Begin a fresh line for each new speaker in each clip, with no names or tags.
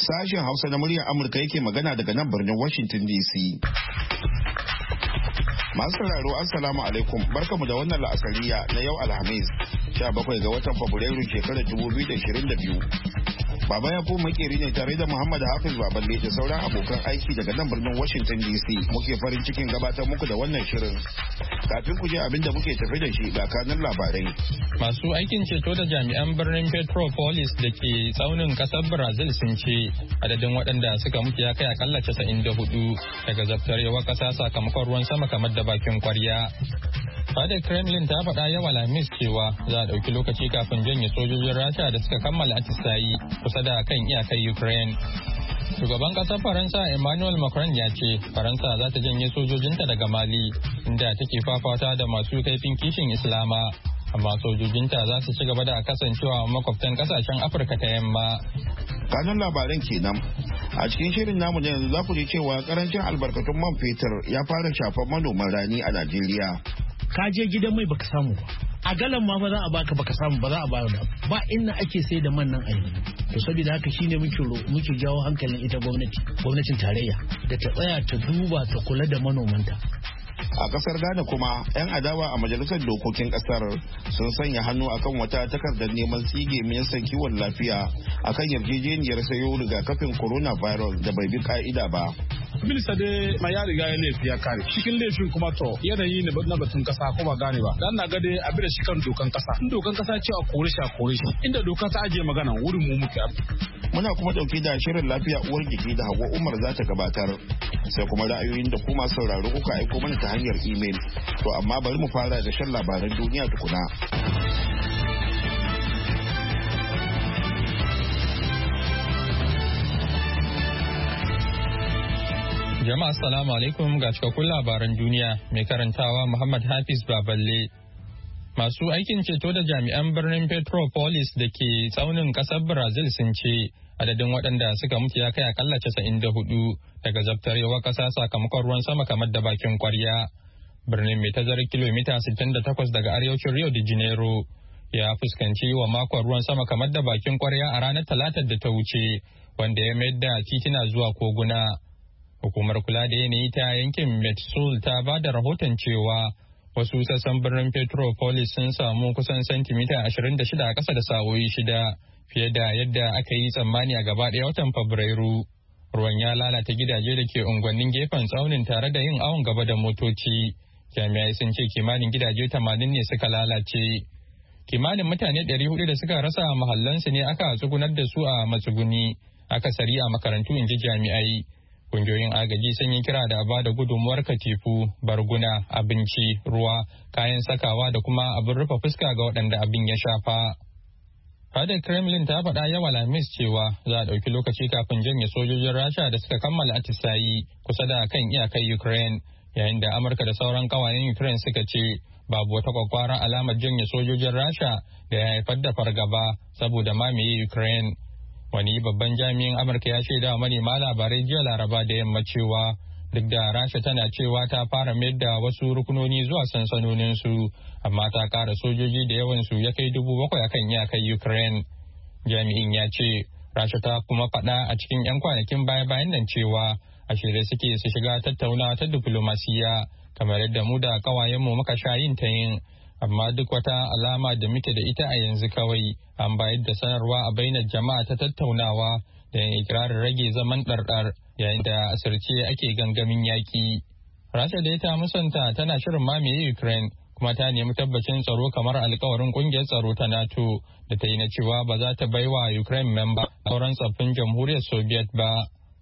Sashen Hausa na muryar Amurka yake magana daga nan birnin Washington DC. Masu sauraro Assalamu alaikum, barkamu da wannan la'asariya na yau Alhamis 17 ga watan Fabrairu shekarar 2022. Baba ya kuma makeri ne tare da Muhammad Hafiz Baballe da sauran abokan aiki daga nan birnin Washington DC muke farin cikin gabatar muku da wannan shirin. Kafin ku je abin da muke tafi da shi ga kanun labarai.
Masu aikin ceto da jami'an birnin Petropolis da ke tsaunin kasar Brazil sun ce adadin waɗanda suka mutu ya kai akalla 94 daga zabtarewar ƙasa sakamakon ruwan sama kamar da bakin kwarya. Fadar Kremlin ta faɗa yau Alhamis cewa za a ɗauki lokaci kafin janye sojojin Rasha da suka kammala atisayi kusa da kan iyakar Ukraine. Shugaban ƙasar Faransa Emmanuel Macron ya ce Faransa za ta janye sojojinta daga Mali inda take fafata da masu kaifin kishin Islama. Amma sojojinta za su ci gaba da kasancewa makwabtan ƙasashen Afirka ta yamma.
Kanun labaran kenan. A cikin shirin namu na yanzu za ku ji cewa karancin albarkatun man fetur ya fara shafar manoman rani a Najeriya.
Ka je gidan mai baka samu ba, a galan ma ba za a baka samu ba za a bayar ba inda ake sai da man nan a yanzu. To saboda haka shine muke jawo hankalin ita gwamnatin tarayya da ta tsaya ta duba ta kula da manomanta.
A kasar Ghana kuma 'yan adawa a majalisar dokokin kasar sun sanya hannu akan wata takardar neman sige ministan kiwon lafiya akan yarjejeniyar sayo rigakafin coronavirus da bai bi ka'ida ba.
Minista dai ma ya riga ya laifi ya kare cikin laifin kuma to yanayi ne na batun kasa ko ba gane ba dan na ga dai abin da shi kan dokan kasa in dokan kasa ce a kore shi inda doka ta ajiye magana wurin mu muke.
Muna kuma dauke da shirin lafiya uwar jiki da Hauwa Umar za ta gabatar sai kuma ra'ayoyin da kuma sauraro kuka aiko mana ta hanyar email to amma bari mu fara da shan labaran duniya tukuna.
Jama'a assalamu alaikum ga cikakkun labaran duniya mai karantawa Muhammad Hafiz Baballe. Masu aikin ceto da jami'an birnin Petropolis da ke tsaunin kasar Brazil sun ce adadin waɗanda suka mutu ya kai akalla 94 daga zabtarewar ƙasa sakamakon ruwan sama kamar da bakin kwarya. Birnin mai tazarar kilomita 68 daga arewacin Rio de Janeiro ya fuskanci wa makon ruwan sama kamar da bakin kwarya a ranar Talatar da ta wuce wanda ya mayar da titina zuwa koguna. Hukumar kula da yanayi ta yankin Metsul ta ba da rahoton cewa wasu sassan birnin Petropolis sun samu kusan santimita 26 a ƙasa da sa'o'i 6 fiye da yadda aka yi tsammani a gaba ɗaya watan Fabrairu. Ruwan ya lalata gidaje da ke unguwannin gefen tsaunin tare da yin awon gaba da motoci. Jami'ai sun ce kimanin gidaje 80 ne suka lalace. Kimanin mutane 400 da suka rasa mahallansu ne aka tsugunar da su a matsuguni, akasari a makarantu inji jami'ai. Kungiyoyin agaji sun yi kira da ba da gudunmuwar katifu, barguna, abinci, ruwa, kayan sakawa da kuma abin rufe fuska ga waɗanda abin ya shafa. Fadar Kremlin ta faɗa yau Alhamis cewa za a ɗauki lokaci kafin janye sojojin Rasha da suka kammala atisayi kusa da kan iyakar Ukraine, yayin da Amurka da sauran ƙawayen Ukraine suka ce babu wata kwakwaran alamar janye sojojin Rasha da ya haifar da fargaba saboda mamaye Ukraine. Wani babban jami'in Amurka ya shaida wa manema labarai jiya Laraba da yamma cewa duk da Rasha tana cewa ta fara mayar da wasu rukunoni zuwa sansanoninsu, amma ta kara sojoji da yawansu ya kai 7,000 akan iyakar Ukraine. Jami'in ya ce Rasha ta kuma faɗa a cikin 'yan kwanakin baya-bayan nan cewa a shirye suke su shiga tattaunawa ta diflomasiya kamar yadda mu da ƙawayenmu muka sha yin ta yin. Amma duk wata alama da muke da ita a yanzu kawai an bayar da sanarwa a bainar jama'a ta tattaunawa da yin ikirarin rage zaman ɗarɗar yayin da asirce ake gangamin yaƙi. Rasha da ta musanta tana shirin mamaye Ukraine kuma ta nemi tabbacin tsaro kamar alkawarin ƙungiyar tsaro ta NATO da ta yi na cewa ba za ta baiwa Ukraine memba sauran tsaffin jamhuriyar Soviet ba.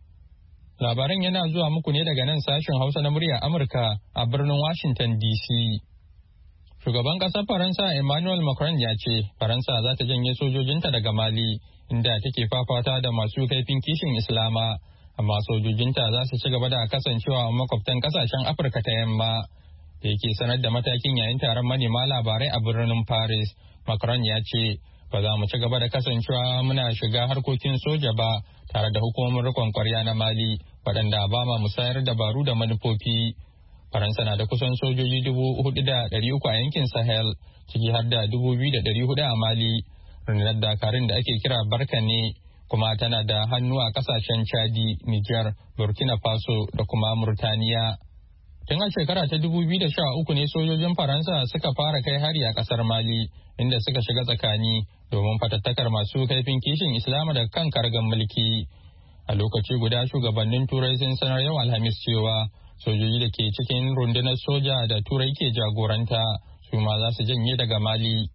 Labaran yana zuwa muku ne daga nan sashen Hausa na muryar Amurka a birnin Washington DC. Shugaban ƙasar Faransa Emmanuel Macron ya ce Faransa za ta janye sojojinta daga Mali inda take fafata da masu kaifin kishin Islama, amma sojojinta za su ci gaba da kasancewa a makwabtan ƙasashen Afirka ta yamma. Da yake sanar da matakin yayin taron manema labarai a birnin Paris, Macron ya ce ba za mu ci gaba da kasancewa muna shiga harkokin soja ba tare da hukumomin riƙon ƙwarya na Mali waɗanda ba ma musayar dabaru da manufofi. Faransa na da kusan sojoji 4,300 a yankin Sahel, ciki har da 2,400 a Mali. Rundunar dakarun da ake kira Barkane kuma tana da hannu a kasashen Chadi, Niger, Burkina Faso da kuma Murtaniya. Tun a shekara ta 2013 ne sojojin Faransa suka fara kai hari a kasar Mali, inda suka shiga tsakani domin fatattakar masu kaifin kishin Islama daga kan kargan mulki. A lokaci guda shugabannin Turai sun sanar yau Alhamis cewa sojoji da ke cikin rundunar soja da Turai ke jagoranta su ma za su janye daga Mali.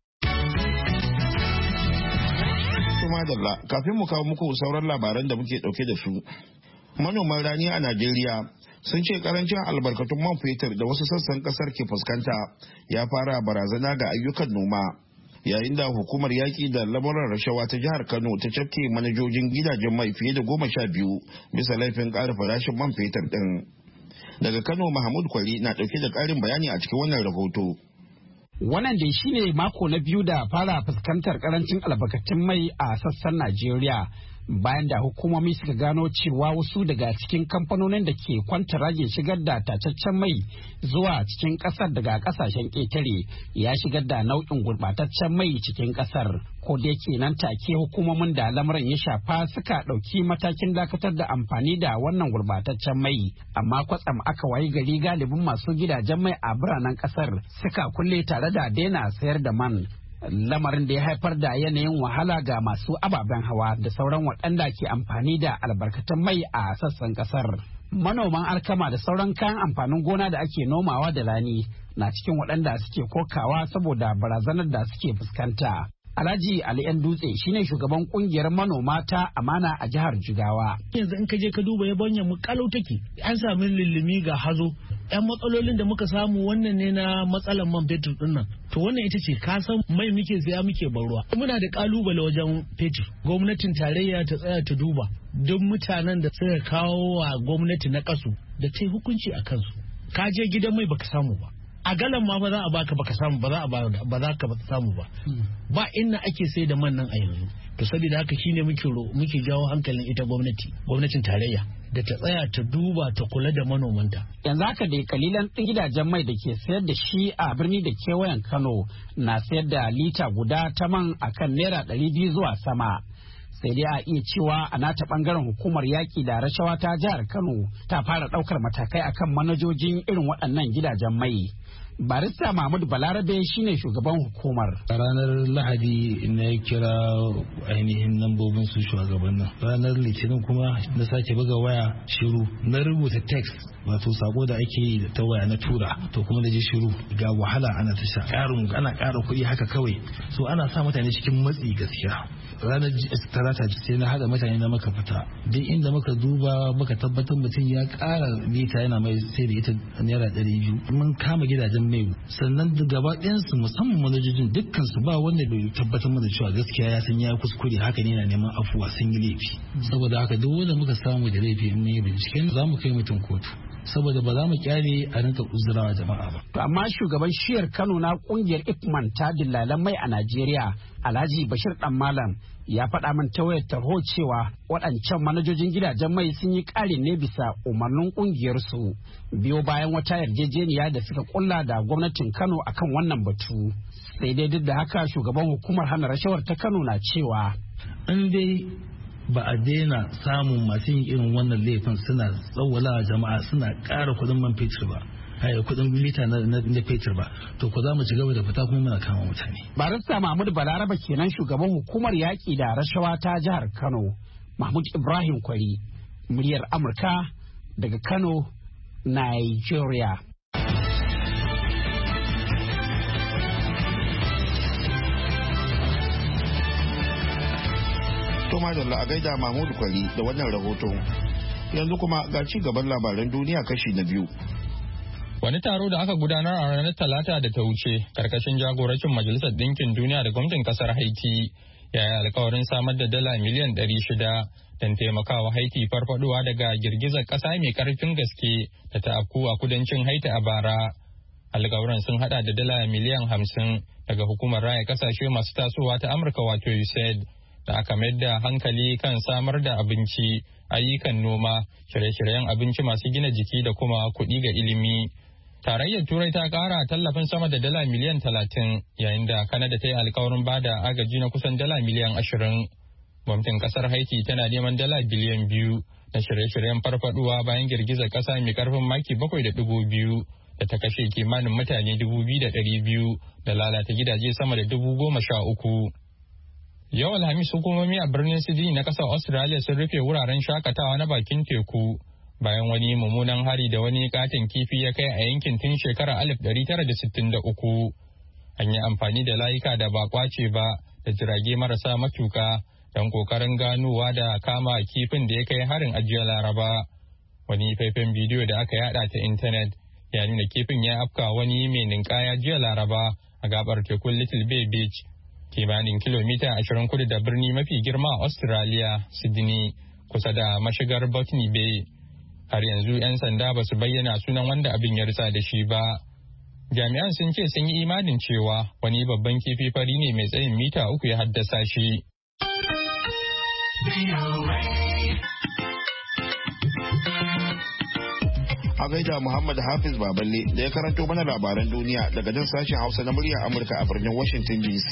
Madalla, kafin mu kawo muku sauran labaran da muke dauke da su. Manoman rani a Najeriya sun ce karancin albarkatun man fetur da wasu sassan kasar ke fuskanta ya fara barazana ga ayyukan noma. Yayin da hukumar yaƙi da lamuran rashawa ta jihar Kano ta cafke manajojin gidajen mai fiye da 12 bisa laifin ƙara farashin man fetur ɗin. Daga Kano, Mahmud Kwari na ɗauke da ƙarin bayani a cikin wannan rahoto.
Wannan dai shine mako na biyu da fara fuskantar karancin albarkatun mai a sassan Najeriya bayan da hukumomi suka gano cewa wasu daga cikin kamfanonin da ke kwantaragin shigar da tacaccen mai zuwa cikin kasar daga kasashen ƙetare ya shigar da nau'in gurbataccen mai cikin kasar. Ko da yake nan take hukumomin da lamarin ya shafa suka ɗauki matakin dakatar da amfani da wannan gurbataccen mai, amma kwatsam aka wayi gari galibin masu gidajen mai a biranen kasar suka kulle tare da daina sayar da man. Lamarin da ya haifar da yanayin wahala ga masu ababen hawa da sauran waɗanda ke amfani da albarkatun mai a sassan ƙasar. Manoman alkama da sauran kayan amfanin gona da ake nomawa da rani na cikin waɗanda suke kokawa saboda barazanar da suke fuskanta. Alhaji Ali ‘yan Dutse shine shugaban kungiyar manoma ta Amana a jihar Jigawa.
Yanzu in ka je ka duba yabanya mu kalau take, an sami lillimi ga hazo. ‘Yan matsalolin da muka samu wannan ne na matsalan man fetur din nan. To wannan ita ce ka san mai muke saya muke ban ruwa. Muna da kalubale wajen fetur. Gwamnatin tarayya ta tsaya ta duba duk mutanen da suka kawo wa gwamnati na kasu da ta yi hukunci a kansu. Ka je gidan mai baka samu ba. A galan ma ba za a baka baka samu ba za ka samu ba. Ba inda ake sai da man nan a yanzu. To saboda haka shine muke jawo hankalin ita gwamnatin tarayya da ta tsaya ta duba ta kula da manomanta.
Yanzu haka dai kalilan ɗin gidajen mai da ke sayar da shi a birni da kewayen Kano na sayar da lita guda ta man akan naira 200 zuwa sama. Sai dai a iya cewa a nata bangaren hukumar yaƙi da rashawa ta jihar Kano ta fara ɗaukar matakai akan manajojin irin waɗannan gidajen mai. Barista Mahmud Balarabe shine shugaban hukumar.
A ranar Lahadi na kira ainihin lambobin su shugabannin. Ranar Litinin kuma na sake buga waya shiru. Na rubuta text wato sako da ake yi ta waya na tura to kuma da ji shiru ga wahala ana ta sha. Ana ƙara kuɗi haka kawai. So ana sa mutane cikin matsi gaskiya. Ranar Talata sai na haɗa mutane na maka fita. Duk inda muka duba muka tabbatar mutum ya ƙara lita yana mai sai da ita naira 200. Mun kama gidajen mai sannan da gaba ɗayansu musamman manajojin dukkan su ba wanda bai tabbatar mana cewa gaskiya ya san ya kuskure haka ne na neman afuwa sun yi laifi saboda haka duk wanda muka samu da laifi in ne binciken za mu kai mutum kotu saboda ba za mu kyale a rinka uzurawa jama'a ba.
To amma shugaban shiyar Kano na kungiyar Ipman ta dillalan mai a Najeriya Alhaji Bashir Dan Malam ya faɗa min ta wayar tarho cewa waɗancan manajojin gidajen mai sun yi ƙari ne bisa umarnin ƙungiyarsu biyo bayan wata yarjejeniya da suka kulla da gwamnatin Kano akan wannan batu. Sai dai duk da haka shugaban hukumar hana rashawar ta Kano na cewa
in dai ba a daina samun masu yin irin wannan laifin suna tsawwala jama'a suna ƙara kuɗin man fetur ba kudin lita na fetur ba to ko za mu ci gaba da fita kuma muna kama mutane.
Barista Mahmud Balaraba kenan shugaban hukumar yaƙi da rashawa ta jihar Kano. Mahmud Ibrahim Kwari, muryar Amurka daga Kano, Nigeria.
Toma da a gaida Mahmud Kwari da wannan rahoton. Yanzu kuma ga ci gaban labaran duniya kashi na biyu.
Wani taro da aka gudanar a ranar Talata da ta wuce karkashin jagorancin Majalisar Ɗinkin Duniya da gwamnatin kasar Haiti ya yi alkawarin samar da dala miliyan 600 don taimakawa Haiti farfaduwa daga girgizar ƙasa mai ƙarfin gaske da ta afku a kudancin Haiti a bara. Alkawarin sun hada da dala miliyan 50 daga hukumar raya kasashe masu tasowa ta Amurka wato USAID da aka mayar da hankali kan samar da abinci, ayyukan noma, shirye-shiryen abinci masu gina jiki da kuma kuɗi ga ilimi. Tarayyar Turai ta ƙara tallafin sama da dala miliyan 30 yayin da Kanada ta yi alkawarin bada agaji na kusan dala miliyan 20. Gwamnatin kasar Haiti tana neman dala biliyan 2 na shirye-shiryen farfaduwa bayan girgizar kasa mai karfin maki 7.2 da ta kashe kimanin mutane 2,200 da lalata gidaje sama da 13,000. Yau Alhamis hukumomi a birnin Sydney na kasar Australia sun rufe wuraren shakatawa na bakin teku bayan wani mummunan hari da wani katon kifi ya kai a yankin tun shekarar 1963. An yi amfani da layuka da ba kwace ba da jirage marasa matuka don kokarin ganowa da kama kifin da ya kai harin ajiyar Laraba. Wani faifan bidiyo da aka yada ta intanet ya nuna kifin ya afka wani mai ninkaya jiya Laraba a gabar tekun Little Bay Beach, kimanin kilomita 20 kudu da birni mafi girma a Australia, Sydney, kusa da mashigar Botany Bay. Har yanzu 'yan sanda ba su bayyana sunan wanda abin ya ritsa da shi ba. Jami'an sun ce sun yi imanin cewa wani babban kifi fari ne mai tsayin mita 3 ya haddasa shi.
A gaida Muhammad Hafiz Baballe da ya karanto mana labaran duniya daga nan sashen Hausa na muryar Amurka a birnin Washington DC.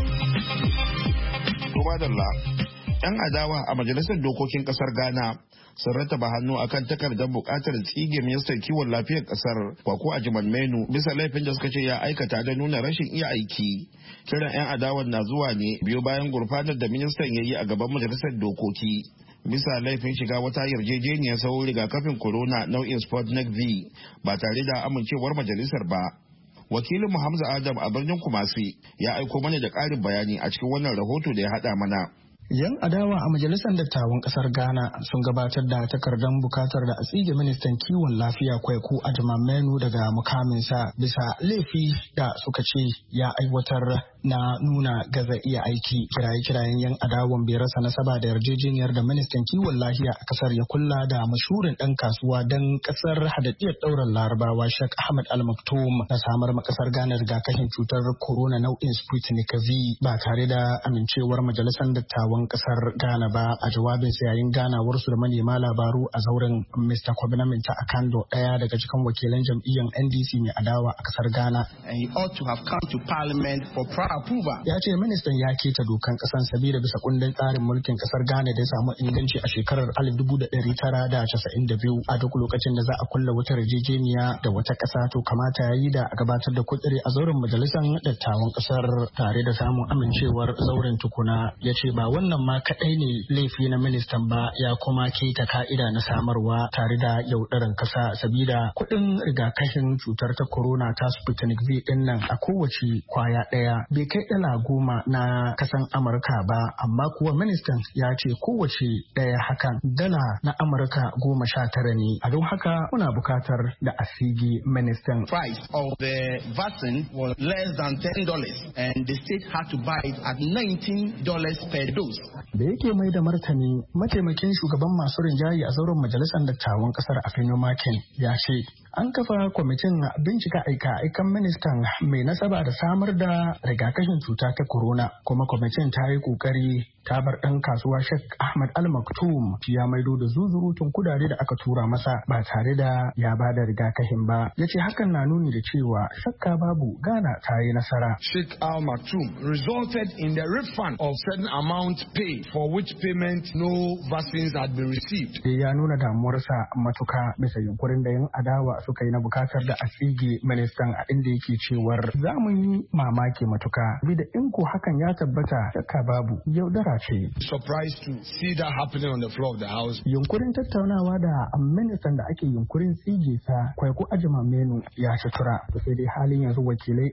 Tubadalla, 'yan adawa a Majalisar Dokokin Kasar Ghana sun rattaba hannu akan takardar bukatar tsige ministan kiwon lafiyar kasar Kwaku Agyemang-Menu bisa laifin da suka ce ya aikata da nuna rashin iya aiki. Kiran 'yan adawan na zuwa ne biyo bayan gurfanar da ministan ya yi a gaban majalisar dokoki bisa laifin shiga wata yarjejeniyar sau rigakafin corona nau'in Sputnik V ba tare da amincewar majalisar ba. Wakilin Hamza Adam a birnin Kumasi ya aiko mana da ƙarin bayani a cikin wannan rahoto da ya haɗa mana.
Yan adawa a majalisar dattawan kasar Ghana sun gabatar da takardar bukatar da a tsige ministan kiwon lafiya Kwaku Agyemang-Menu daga mukaminsa bisa laifi da suka ce ya aiwatar na nuna gaza iya aiki. Kiraye-kirayen yan adawan bai rasa nasaba da yarjejeniyar da ministan kiwon lafiya a kasar ya kulla da mashhurin dan kasuwa dan kasar hadaddiyar daular Larabawa Sheikh Ahmed Al Maktoum na samar ma kasar Ghana rigakafin cutar corona nau'in Sputnik V ba tare da amincewar majalisar dattawan kasar Ghana ba. A jawabinsa yayin ganawarsu da manema labaru a zauren, Mr. Kwabena Mintah Akando, daya daga cikin wakilan jam'iyyar NDC mai adawa a kasar Ghana, ya ce ministan ya keta dokan kasan sabida bisa kundin tsarin mulkin kasar Ghana da ya samu inganci a shekarar 1992. A duk lokacin da za a kulla wata yarjejeniya da wata kasa to kamata ya yi da a gabatar da kudiri a zauren majalisar dattawan kasar tare da samun amincewar zauren tukuna. Ya ce ba wannan ma kadai ne laifi na ministan ba, ya kuma keta ka'ida na samarwa tare da yaudaran kasa sabida kudin rigakafin cutar ta corona ta Sputnik V din nan a kowace kwaya daya bai kai $10 na kasan Amurka ba, amma kuwa ministan ya ce kowace daya hakan dala na Amurka 19 ne. A don haka muna bukatar da a sige ministan.
Price of the vaccine was less than $10 and the state had to buy it at $19 per dose.
Da yake mai da martani, mataimakin shugaban masu rinjaye a zauren majalisar dattawan kasar Afenyo Makin ya ce an kafa kwamitin bincika aika-aikan ministan mai nasaba da samar da rigakafin cuta ta corona, kuma kwamitin ta yi kokari ta bar ɗan kasuwa Sheikh Ahmed Al Maktoum ya maido da zuzurutun kudade da aka tura masa ba tare da ya ba da rigakafin ba. Ya ce hakan na nuni da cewa shakka babu Ghana ta yi nasara.
Sheikh Al Maktoum resulted in the refund of certain amount paid for which payment no vaccines had been received.
Ya nuna damuwarsa matuka bisa yunkurin da yan adawa suka yi na bukatar da a tsige ministan, a inda yake cewar za mu yi mamaki matuka bi da in ko hakan ya tabbata shakka babu yaudara ce.
Surprised to see that happening on the floor of the house.
Yunkurin tattaunawa da ministan da ake yunkurin tsige sa Kwaku Agyemang-Menu ya sutura, sai dai halin yanzu wakilai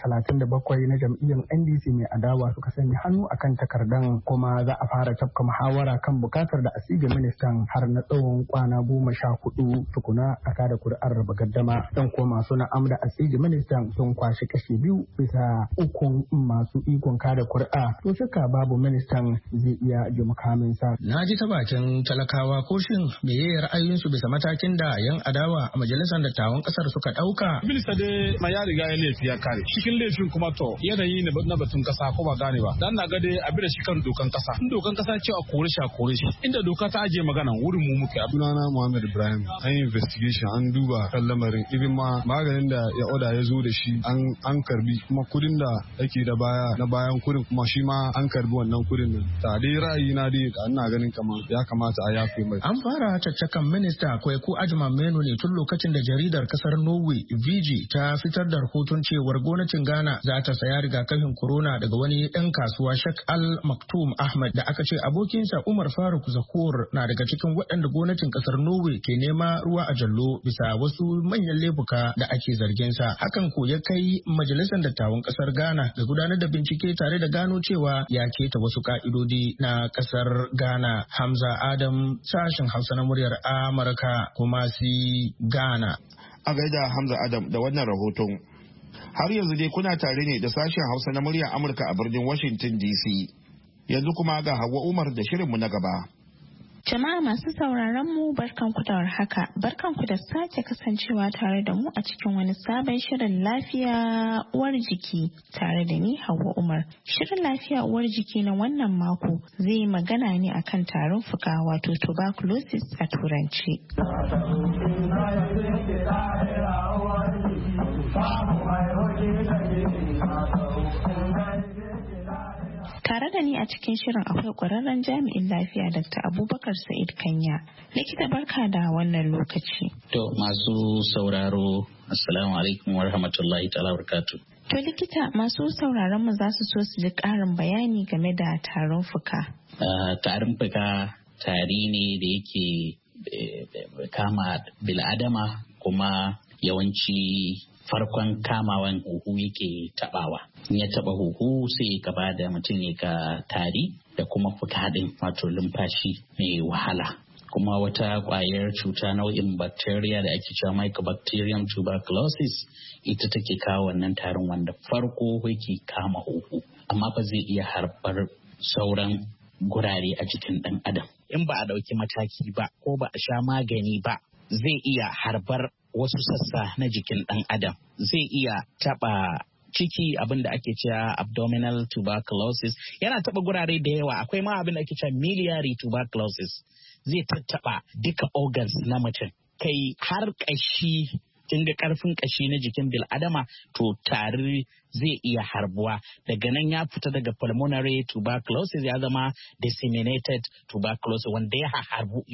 137 na jam'iyyar NDC mai adawa suka sanya hannu akan takardan, kuma za a fara tafka muhawara kan bukatar da a tsige ministan har na tsawon kwana 14 tukuna a kada kuri'ar raba gaddama. Dan ko masu na'am da a tsige ministan sun kwashi kashi 2 bisa 3 masu ikon kada kuri'a, to shakka babu ministan zai iya ji mukaminsa. Na ji ta bakin talakawa ko shin meye ra'ayoyinsu bisa matakin da yan adawa a majalisar dattawan kasar suka dauka.
Minista dai ma ya riga ya laifi ya kare. Cikin laifin kuma to yanayi ne na batun kasa ko ba gane ba. Dan na ga dai abin da shi kan dokan dokan kasa. In dokan kasa ce a kore shi a kore shi. Inda doka ta ajiye magana wurin mu muke.
Sunana Muhammad Ibrahim. An yi investigation an duba kan lamarin. Ibin ma maganin da ya oda ya zo da shi an karbi kuma kudin da yake da baya na bayan kudin kuma shi ma an karbi wannan kudin nan. Ta dai ra'ayi na dai ina ganin kamar ya kamata a yafe mai.
An fara caccakan minista Kwaku Agyemang ne tun lokacin da jaridar kasar Norway VG ta fitar da rahoton cewar gwamnatin Ghana za ta saya rigakafin corona daga wani ɗan kasuwa Sheikh Al Maktoum Ahmad da aka ce abokinsa Umar Faruk Zakur na daga cikin waɗanda gwamnatin kasar Norway ke nema ruwa a jallo bisa wasu manyan laifuka da ake zargin sa. Hakan ko ya kai majalisar dattawan kasar Ghana da gudanar da bincike tare da gano cewa ya keta wasu ka'idodi na kasar Ghana. Hamza Adam, sashen Hausa na muryar Amurka, kuma si Ghana.
A gaida Hamza Adam da wannan rahoton. Har yanzu dai kuna tare ne da sashen Hausa na muryar Amurka a birnin Washington DC. Yanzu kuma ga Hauwa Umar da shirinmu na gaba.
Jama'a masu sauraron mu barkanku da warhaka, barkanku da sake kasancewa tare da mu a cikin wani sabon shirin lafiya uwar jiki tare da ni Hauwa Umar. Shirin lafiya uwar jiki na wannan mako zai yi magana ne akan tarin fuka wato tuberculosis a turanci. Tare da ni a cikin shirin akwai ƙwararren jami'in lafiya Dr. Abubakar Sa'id Kanya. Likita barka da wannan lokaci.
To masu sauraro, Assalamu alaikum wa rahmatullahi ta'ala barakatuh.
To likita, masu sauraron mu za su so su ji ƙarin bayani game da tarin fuka.
Tarin fuka tari ne da yake kama bil'adama kuma yawanci farkon kamawan huhu yake tabawa. In ya taba huhu sai gaba da mutum ya ga tari da kuma fuka din wato lumfashi mai wahala. Kuma wata kwayar cuta nau'in bacteria da ake cewa Mycobacterium tuberculosis ita take kawo wannan tarin wanda farko yake kama huhu amma ba zai iya harbar sauran gurare a jikin ɗan adam. In ba a ɗauki mataki ba ko ba a sha magani ba zai iya harbar wasu sassa na jikin ɗan adam, zai iya taɓa ciki abin da ake cewa abdominal tuberculosis, yana taɓa gurare da yawa. Akwai ma abin da ake cewa miliary tuberculosis, zai tattaɓa duka organs na mutum, kai har ƙashi. Kin ga karfin kashi na jikin bil'adama to tari zai iya harbuwa daga nan ya fita daga pulmonary tuberculosis ya zama disseminated tuberculosis wanda ya harbu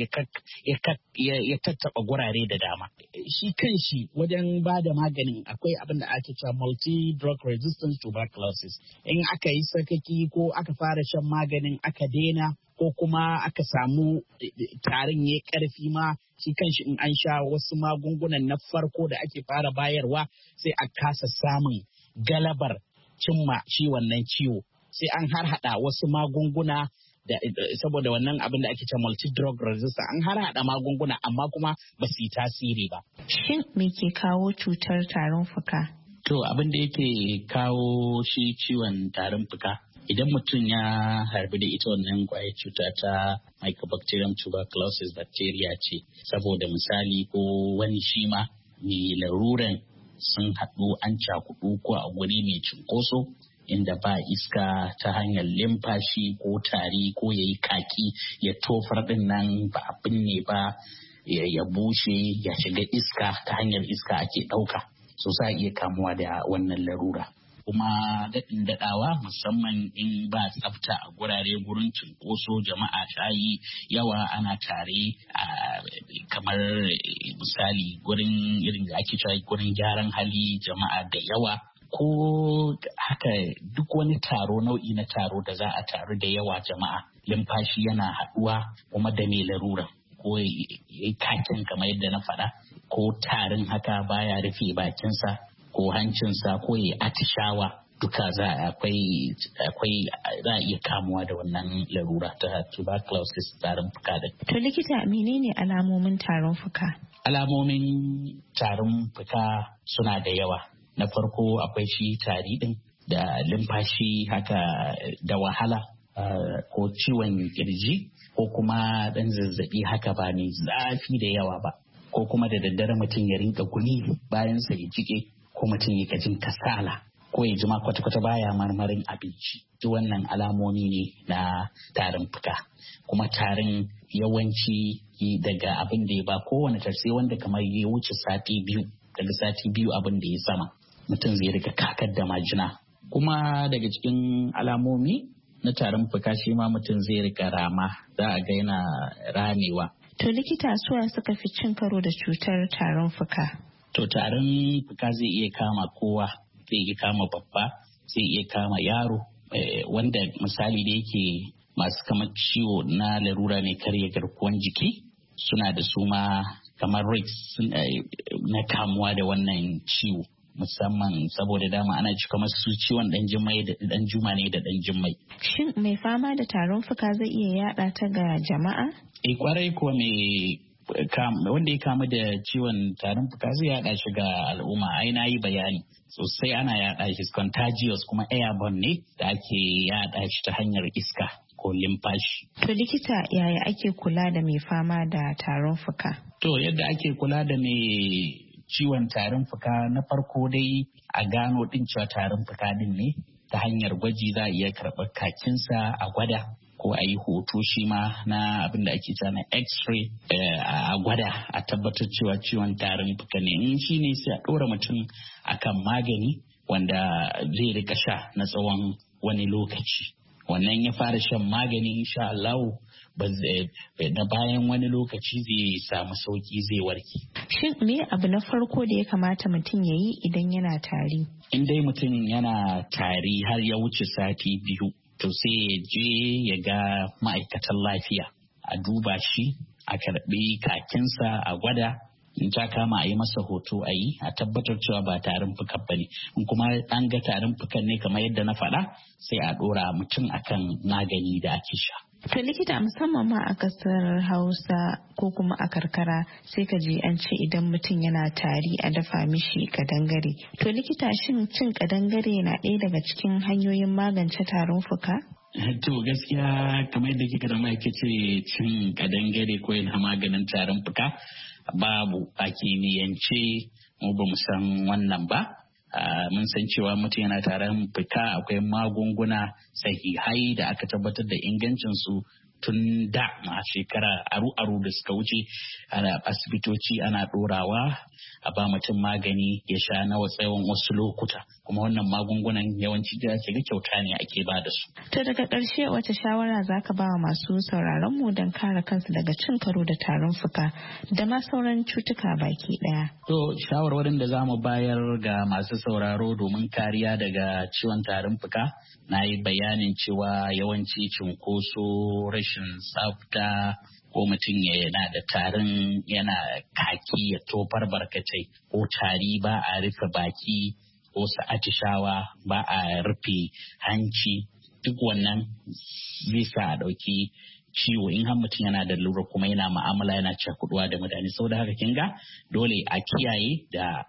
ya tattaba gurare da dama. Shi kanshi wajen ba da maganin akwai abin da ake cewa multi-drug resistant tuberculosis. In aka yi sakaki ko aka fara shan maganin aka daina ko kuma aka samu tarin ya karfi ma shi kanshi in an sha wasu magungunan na farko da ake fara bayarwa sai a kasa samun galabar cimma shi wannan ciwo sai an harhaɗa wasu magunguna da saboda wannan abin da ake cewa multi-drug resistant an harhaɗa magunguna amma kuma ba su yi tasiri ba.
Shin me ke kawo cutar tarin fuka?
To abin da yake kawo shi ciwon tarin fuka idan mutum ya harbi da ita wannan kwayar cuta ta Mycobacterium tuberculosis bacteria ce saboda misali ko wani shi ma mai laruran sun haɗu an cakudu ko a guri mai cunkoso inda ba iska ta hanyar limfashi ko tari ko ya yi kaki ya tofar din nan ba a binne ba ya bushe ya shiga iska ta hanyar iska ake ɗauka so sa iya kamuwa da wannan larura. Kuma daɗin daɗawa musamman in ba tsafta a gurare gurin cunkoso jama'a shayi yawa ana tare kamar misali gurin irin da ake cewa gurin gyaran hali jama'a da yawa ko haka duk wani taro nau'i na taro da za a taru da yawa jama'a limfashi yana haɗuwa kuma da mai larura ko ya yi kakin kamar yadda na faɗa ko tarin haka baya rufe bakinsa ko hancinsa ko ya atishawa duka za a iya kamuwa da wannan larura ta tuberculosis tarin fuka da.
To likita menene alamomin tarin fuka?
Alamomin tarin fuka suna da yawa. Na farko akwai shi tari din da limfashi haka da wahala ko ciwon kirji ko kuma ɗan zazzabi haka ba mai zafi da yawa ba ko kuma da daddare mutum ya rinka gumi bayan sa ya jike ko mutum ya jin kasala ko ya jima kwata-kwata baya marmarin abinci. Duk wannan alamomi ne na tarin fuka. Kuma tarin yawanci daga abin da ya ba kowane tarsi wanda kamar ya wuce sati biyu, daga sati biyu abin da ya sama mutum zai rika kakar da majina. Kuma daga cikin alamomi na tarin fuka shi ma mutum zai rika rama, za a ga yana ramewa.
To likita suwa suka fi cin karo da cutar tarin fuka?
To tarin fuka zai iya kama kowa, zai iya kama babba, zai iya kama yaro, wanda misali da yake masu kamar ciwo na larura mai karya garkuwan jiki suna da su ma kamar risk na kamuwa da wannan ciwo. Musamman saboda dama ana ci kamar su ciwon dan jimmai da dan juma ne da dan jimmai.
Shin mai fama da tarin fuka zai iya yada ta ga jama'a?
Kwarai kuwa wanda ya kamu da ciwon tarin fuka zai yada shi ga al'umma. Ai na yi bayani sosai, ana yada shi contagious kuma airborne ne da ake yada shi ta hanyar iska ko limfashi.
To likita yaya ake kula da mai fama da tarin fuka?
To yadda ake kula da mai ciwon tarin fuka, na farko dai a gano din cewa tarin fuka din ne ta hanyar gwaji. Za a iya karɓar kakinsa a gwada ko a yi hoto shi ma na abin da ake cewa na x-ray a gwada a tabbatar cewa ciwon tarin fuka ne. In shi ne sai a ɗora mutum akan magani wanda zai rika sha na tsawon wani lokaci. Wannan ya fara shan magani insha Allah da bayan wani lokaci zai samu sauki, zai warke.
Shin me abu na farko da ya kamata mutum ya yi idan yana tari?
In dai mutum yana tari har ya wuce sati biyu, to sai ya je ya ga ma'aikatan lafiya a duba shi, a karɓi kakinsa a gwada. In ta kama a yi masa hoto a yi, a tabbatar cewa ba tarin fukan ba ne. In kuma an ga tarin fukan ne kamar yadda na faɗa, sai a ɗora mutum akan magani da ake sha.
To likita, musamman ma a ƙasar Hausa ko kuma a karkara, sai ka ji an ce idan mutum yana tari a dafa mishi kadangare. To likita, shin cin kadangare na ɗaya daga cikin hanyoyin magance tarin fuka?
To gaskiya kamar yadda kika da ce cin kadangare ko yana maganin tarin fuka, babu a kimiyyance mu ba mu san wannan ba. Mun san cewa mutum yana tarin fuka akwai magunguna sahihai da aka tabbatar da ingancinsu tun da a shekara aru da suka wuce. Ana asibitoci ana ɗorawa a ba mutum magani ya sha na tsawon wasu lokuta, kuma wannan magungunan yawanci da ake ga kyauta ne ake ba da su.
To daga ƙarshe wata shawara za ka ba wa masu sauraron mu don kare kansu daga cin karo da tarin fuka da ma sauran cutuka baki ɗaya?
To shawarwarin da za mu bayar ga masu sauraro domin kariya daga ciwon tarin fuka, na yi bayanin cewa yawanci cunkoso, rashin tsafta, ko mutum yana da tarin yana kaki ya tofar barkatai, ko tari ba a rufe baki, ko su atishawa ba a rufe hanci, duk wannan zai sa a ɗauki ciwo in har mutum yana da lura kuma yana ma'amala yana cakuduwa da mutane. Saboda haka kin ga dole a kiyaye da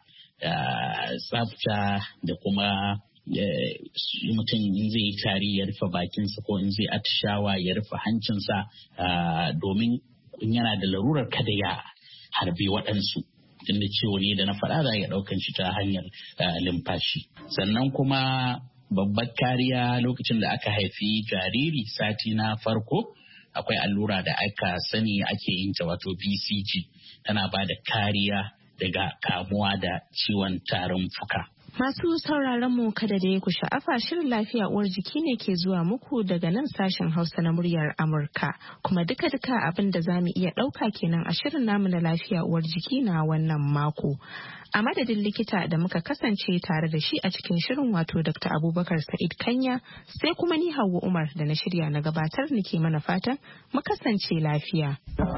tsafta da kuma mutum in zai yi tari ya rufe bakinsa, ko in zai atishawa ya rufe hancinsa, domin in yana da larurar kada ya harbi waɗansu. Tunda ciwo ne da na faɗa za ya ɗaukan shi ta hanyar limfashi. Sannan kuma babbar kariya lokacin da aka haifi jariri sati na farko, akwai allura da aka sani ake yin ta, wato BCG, tana ba da kariya daga kamuwa da ciwon tarin fuka.
Masu sauraron mu kada da ya ku sha'afa, shirin lafiya uwar jiki ne ke zuwa muku daga nan sashen Hausa na muryar Amurka. Kuma duka abin da za mu iya ɗauka kenan a shirin namu na lafiya uwar jiki na wannan mako. A madadin likita da muka kasance tare da shi a cikin shirin, wato Dr. Abubakar Sa'id Kanya, sai kuma ni Hauwa Umar da na shirya na gabatar nake mana fatan mu kasance lafiya.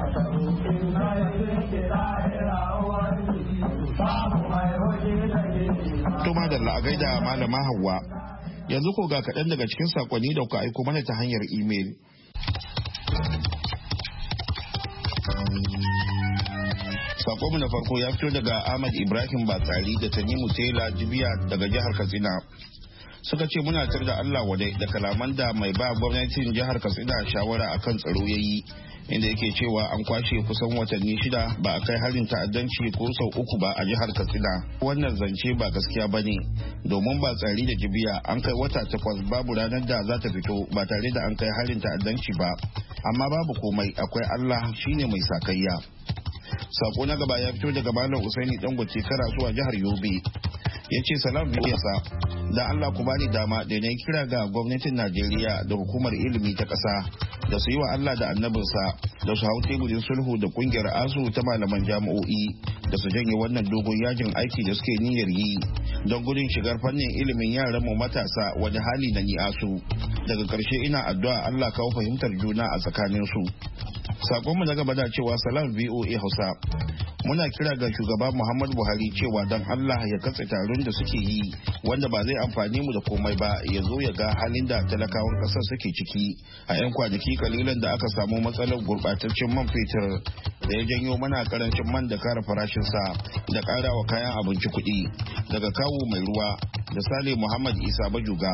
To madalla a gaida malama Hauwa. Yanzu ko ga kaɗan daga cikin sakonni da kuka aiko mana ta hanyar imel. Sakonmu na farko ya fito daga Ahmad Ibrahim Batsari da Tanimu Tela Jibiya daga jihar Katsina. suka ce muna tar da Allah wadai da kalaman da mai ba gwamnatin jihar Katsina shawara akan tsaro yayi, inda yake cewa an kwashe kusan watanni 6 ba a kai harin ta'addanci ko sau 3 ba a jihar Katsina. Wannan zance ba gaskiya bane, domin ba tsari da jibiya an kai wata 8 babu ranar da za ta fito ba tare da an kai harin ta'addanci ba, amma babu komai, akwai Allah shine mai sakayya. Sako na gaba ya fito daga Malam Usaini Dangote Karasuwa jihar Yobe. Ya ce salam yasa da Allah ku bani dama da na kira ga gwamnatin Najeriya da hukumar ilimi ta ƙasa da su yi wa Allah da annabinsa da su hau teburin sulhu da kungiyar ASU ta malaman jami'o'i da su janye wannan dogon yajin aiki da suke niyyar yi don gudun shigar fannin ilimin yaran mu matasa wani hali na ni'asu. Daga ƙarshe ina addu'a Allah kawo fahimtar juna a tsakaninsu. Sakonmu na gaba da cewa salam VOA Hausa. Muna kira ga shugaba Muhammadu Buhari cewa don Allah ya katse taron da suke yi wanda ba zai amfani mu da komai ba, ya zo ya ga halin da talakawar kasar suke ciki a 'yan kwanaki kalilan da aka samu matsalar gurbataccen man fetur da ya janyo mana karancin man da kara farashinsa da kara wa kayan abinci kuɗi. Daga kawo mai ruwa da Sale Muhammad Isa Bajuga.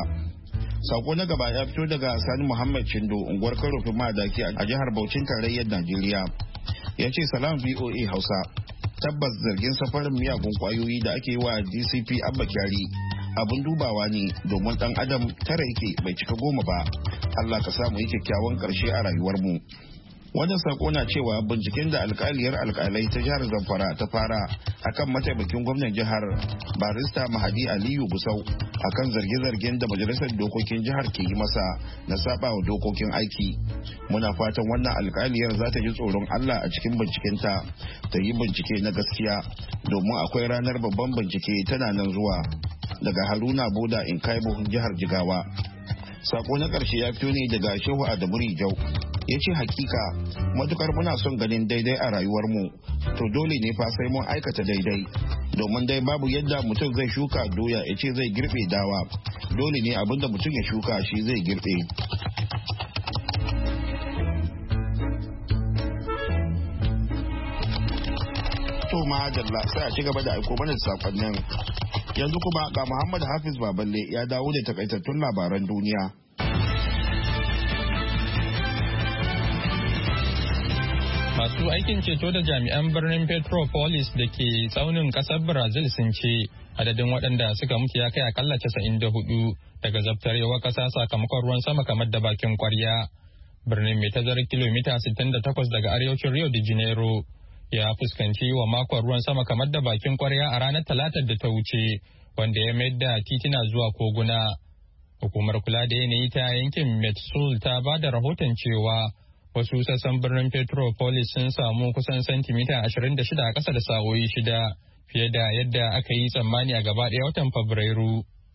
Sako na gaba ya fito daga Sani Muhammad Chindo, unguwar Karofin Madaki a jihar Bauchin tarayyar Najeriya. Ya ce salam VOA Hausa. Tabbas zargin safarin miyagun kwayoyi da ake yi wa DCP Abba Kyari abin dubawa ne, domin dan adam tara yake bai cika 10 ba. Allah ka samu yi kyakkyawan karshe a rayuwarmu. Wannan sako na cewa binciken da alkaliyar alkalai ta jihar Zamfara ta fara akan mataimakin gwamnan jihar Barista Mahadi Aliyu Gusau akan zarge-zargen da majalisar dokokin jihar ke yi masa na saba wa dokokin aiki. Muna fatan wannan alkaliyar za ta ji tsoron Allah a cikin bincikenta, ta yi bincike na gaskiya, domin akwai ranar babban bincike tana nan zuwa. Daga Haruna Boda Inkaibo jihar Jigawa. Sako na ƙarshe ya fito ne daga Shehu Adamu Rijau. Ya ce hakika matukar muna son ganin daidai a rayuwarmu, to dole ne fa sai mun aikata daidai, domin dai babu yadda mutum zai shuka doya ya ce zai girbe dawa. Dole ne abinda mutum ya shuka shi zai girbe. To madalla, sai a ci gaba da aiko mana sakonnin. Yanzu kuma ga Muhammad Hafiz Baballe ya dawo da takaitattun labaran duniya.
Masu aikin ceto da jami'an birnin Petropolis da ke tsaunin kasar Brazil sun ce adadin waɗanda suka mutu ya kai akalla 94 daga zabtarewar ƙasa sakamakon ruwan sama kamar da bakin kwarya. Birnin mai tazarar kilomita 68 daga arewacin Rio de Janeiro ya fuskanci wa makon ruwan sama kamar da bakin kwarya a ranar Talatar da ta wuce, wanda ya mayar da titina zuwa koguna. Hukumar kula da yanayi ta yankin Metsul ta ba da rahoton cewa wasu sassan birnin Petropolis sun samu kusan santimita 26 a ƙasa da sa'o'i 6 fiye da yadda aka yi tsammani a gaba ɗaya watan Fabrairu.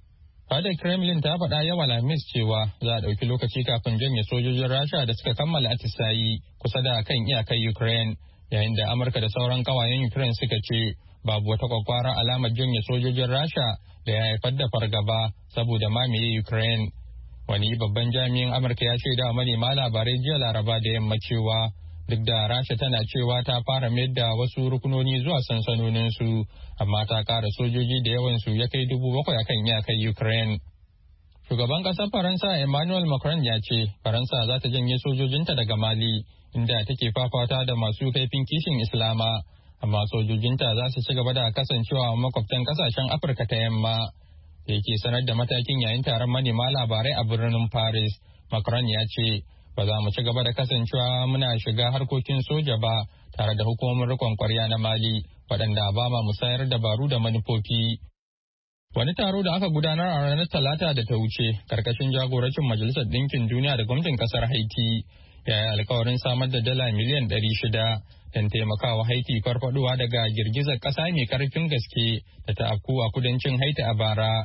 Fadar Kremlin ta faɗa yau Alhamis cewa za a ɗauki lokaci kafin janye sojojin Rasha da suka kammala atisayi kusa da kan iyakar Ukraine, yayin da Amurka da sauran ƙawayen Ukraine suka ce babu wata kwakwara alamar janye sojojin Rasha da ya haifar da fargaba saboda mamaye Ukraine. Wani babban jami'in Amurka ya shaida wa manema labarai jiya Laraba da yamma cewa duk da Rasha tana cewa ta fara mayar da wasu rukunoni zuwa sansanoninsu, amma ta ƙara sojoji da yawansu ya kai 7,000 akan iyakar Ukraine. Shugaban ƙasar Faransa Emmanuel Macron ya ce Faransa za ta janye sojojinta daga Mali, inda take fafata da masu kaifin kishin Islama, amma sojojinta za su ci gaba da kasancewa makwabtan ƙasashen Afirka ta yamma. Da yake sanar da matakin yayin taron manema labarai a birnin Paris, Macron ya ce ba za mu ci gaba da kasancewa muna shiga harkokin soja ba tare da hukumomin rikon kwarya na Mali, waɗanda ba ma musayar dabaru da manufofi. Wani taro da aka gudanar a ranar Talata da ta wuce, karkashin jagorancin Majalisar Ɗinkin Duniya da gwamnatin ƙasar Haiti, ya yi alkawarin samar da dala miliyan 600 don taimakawa Haiti farfaduwa daga girgizar ƙasa mai ƙarfin gaske da ta afku a kudancin Haiti a bara.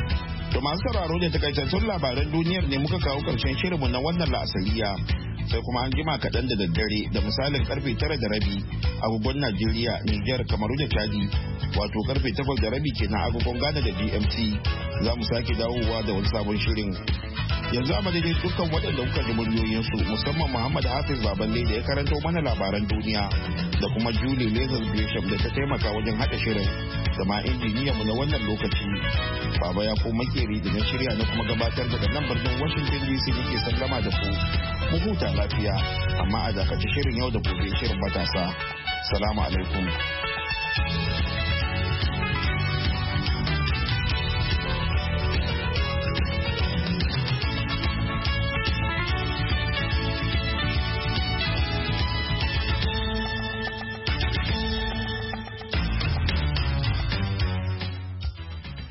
To masu sauraro da takaitattun labaran duniyar ne muka kawo ƙarshen shirinmu na wannan la'asariya. Sai kuma an jima kaɗan da daddare da misalin karfe 9:30 agogon Najeriya, Nijar, Kamaru da Chadi, wato karfe 8:30 kenan agogon Ghana da GMT. Za mu sake dawowa da wani sabon shirin. Yanzu a madadin dukkan waɗanda kuka ji muryoyinsu musamman Muhammad Hafiz Baballe da ya karanto mana labaran duniya da kuma Julie Lazar Bishop da ta taimaka wajen haɗa shirin da ma injiniyanmu na wannan lokaci. Baba ya ko makeri da na shirya na kuma gabatar daga nan birnin Washington DC nake sallama da ku. Mu huta lafiya amma a dakaci shirin yau da gobe shirin matasa. Salamu alaikum.